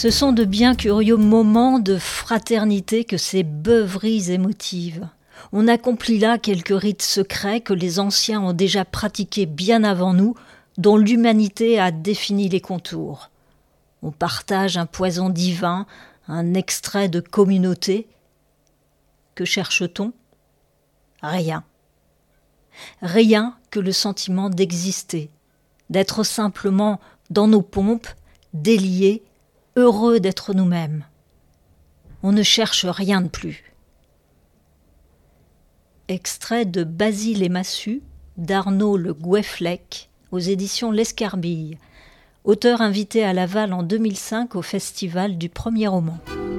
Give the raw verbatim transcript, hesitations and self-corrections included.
Ce sont de bien curieux moments de fraternité que ces beuveries émotives. On accomplit là quelques rites secrets que les anciens ont déjà pratiqués bien avant nous, dont l'humanité a défini les contours. On partage un poison divin, un extrait de communauté. Que cherche-t-on ? Rien. Rien que le sentiment d'exister, d'être simplement dans nos pompes, déliés, heureux d'être nous-mêmes. On ne cherche rien de plus. Extrait de Basile et Massu, d'Arnaud Le Gouefflec, aux éditions L'Escarbille, auteur invité à Laval en deux mille cinq au Festival du Premier Roman.